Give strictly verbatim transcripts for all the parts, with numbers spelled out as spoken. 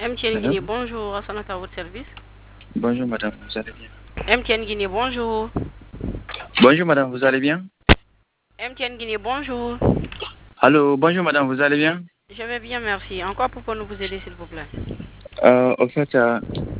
M T N Allô? Guinée, bonjour. Assanata à votre service. Bonjour madame, vous allez bien? M T N Guinée, bonjour. Bonjour madame, vous allez bien? M T N Guinée, bonjour. Allô, bonjour madame, vous allez bien? Je vais bien, merci. Encore pour nous vous aider, s'il vous plaît. Euh, au fait, euh,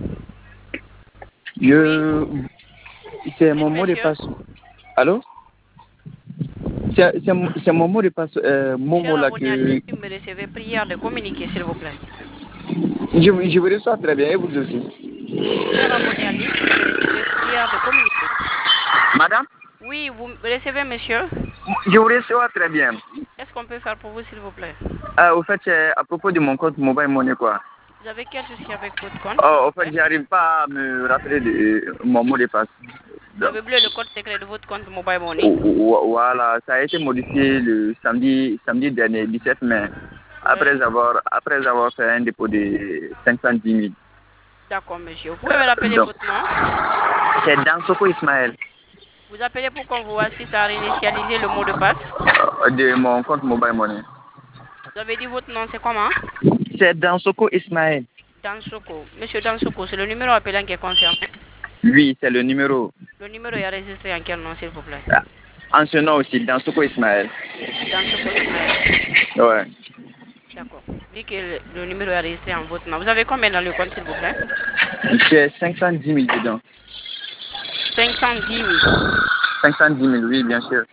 je... c'est mon Oui, mot de monsieur. passe. Allô? C'est c'est mon c'est mon mot de passe, euh, Momo Cher là abonné à que... l'I N, me recevez prière de communiquer, s'il vous plaît. Je, vous- je vous reçois très bien, et vous aussi? Cher abonné à l'I N, me recevez prière de communiquer. Madame? Oui, vous me recevez, monsieur. Je vous reçois très bien. Qu'est-ce qu'on peut faire pour vous, s'il vous plaît? Euh, au fait, c'est à propos de mon compte mobile money quoi. Vous avez quel souci avec votre compte, s'il Oh, vous au fait, plaît? j'arrive pas à me rappeler de mon mot de passe. Vous Donc, avez oublié le code secret de votre compte Mobile Money? o- o- voilà, ça a été modifié le samedi, samedi dernier, dix-sept mai, Oui. après avoir, après avoir fait un dépôt de cinq cent dix mille. D'accord, monsieur. Vous pouvez me rappeler Donc, votre nom? c'est Dansoko Ismaël, Vous appelez pour qu'on vous assiste à réinitialiser le mot de passe? euh, de mon compte mobile money. Vous avez dit votre nom, c'est comment? C'est Dansoko Ismaël. Dansoko. Monsieur Dansoko, c'est le numéro appelant qui est concerné. Oui, c'est le numéro. Le numéro est enregistré en quel nom, s'il vous plaît? Ah, en ce nom aussi, Dansoko Ismaël. Dansoko Ismaël. Ouais. D'accord. Dit que le, le numéro est enregistré en votre nom. Vous avez combien dans le compte, s'il vous plaît? J'ai cinq cent dix mille dedans. cinq cent dix mille. cinq cent dix mille, oui, bien sûr.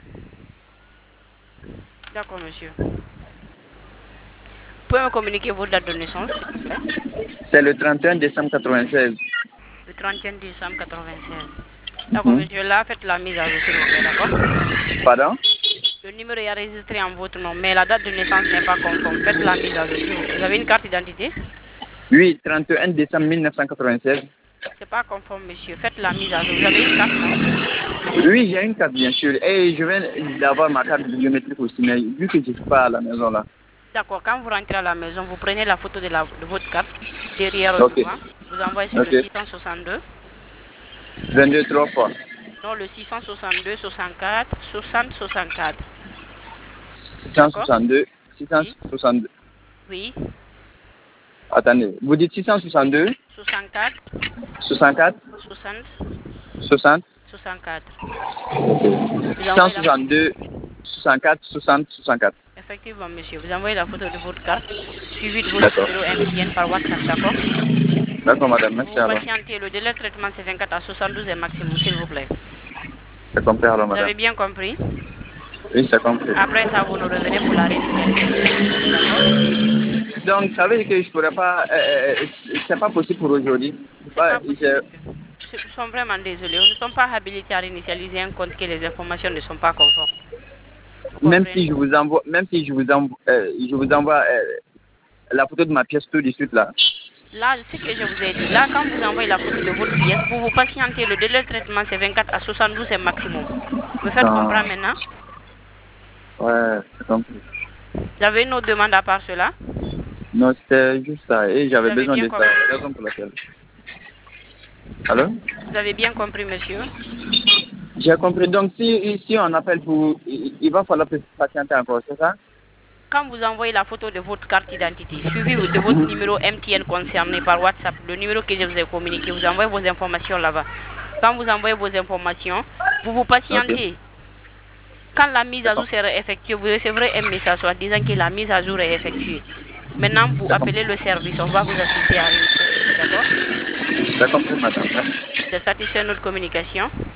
D'accord, monsieur. Vous pouvez me communiquer votre date de naissance, s'il vous plaît? C'est le trente et un décembre quatre-vingt-seize. Le trente et un décembre quatre-vingt-seize. D'accord, Mhm. monsieur. Là, faites la mise à jour, s'il vous plaît, d'accord? Pardon? Le numéro est enregistré en votre nom, mais la date de naissance n'est pas conforme. Faites la mise à jour, s'il vous plaît. Vous avez une carte d'identité? Oui, trente et un décembre mille neuf cent quatre-vingt-seize. C'est pas conforme, monsieur. Faites la mise à jour. Vous avez une carte, non? Oui, j'ai une carte, bien sûr. Et je viens d'avoir ma carte biométrique aussi, mais vu que je ne suis pas à la maison là. D'accord. Quand vous rentrez à la maison, vous prenez la photo de, la, de votre carte derrière ou Ok. devant. Vous envoyez sur Ok. le six cent soixante-deux. vingt-deux, trois fois. Non, le six cent soixante-deux, soixante-quatre, soixante, soixante-quatre. six cent D'accord? soixante-deux, six cent Oui. soixante-deux. Oui. Attendez, vous dites six cent soixante-deux, soixante-quatre, soixante-quatre, soixante, soixante, soixante-quatre. Vous six cent envoyez la photo. soixante-deux, soixante-quatre, soixante, soixante-quatre. Effectivement, monsieur. Vous envoyez la photo de votre carte, suivi de votre D'accord. numéro M T N par WhatsApp, d'accord? D'accord, madame, merci Vous alors. patientez. Le délai de traitement, c'est vingt-quatre à soixante-douze heures maximum, s'il vous plaît. C'est compris alors, Vous madame. avez bien compris? Oui, c'est compris. Après ça, vous nous revenez pour la réinitialisation, s'il vous plaît, d'accord? Donc, ça veut dire que je ne pourrais pas... Euh, euh, c'est pas possible pour aujourd'hui. C'est Ouais, pas possible, je- monsieur. Nous sommes vraiment désolés. Nous ne sommes pas habilités à réinitialiser un compte que les informations ne sont pas conformes. Vous Même si comprenez? je vous envoie, même si je vous envoie, euh, je vous envoie euh, la photo de ma pièce tout de suite là. Là, ce que je vous ai dit, là, quand vous envoyez la photo de votre pièce, vous vous patientez. Le délai de traitement, c'est vingt-quatre à soixante-douze heures maximum. Vous me faites Ah, comprendre maintenant? ouais, c'est compris. Vous avez une autre demande à part cela? Non, c'était juste ça. Et Vous j'avais avez besoin bien de ça. compris? Raison pour laquelle. Allô? Vous avez bien compris, monsieur? J'ai compris. Donc si si on appelle pour, il, il va falloir patienter encore, c'est ça? Quand vous envoyez la photo de votre carte d'identité, suivi de votre numéro M T N concerné par WhatsApp, le numéro que je vous ai communiqué, vous envoyez vos informations là-bas. Quand vous envoyez vos informations, vous vous Ok. patientez. Quand la mise C'est à com- jour sera effectuée, vous recevrez un message en disant que la mise à jour est effectuée. Maintenant, vous c'est com- appelez le service, on va vous assister à réinitialiser, d'accord? c'est compris, madame. Vous êtes satisfait de notre communication?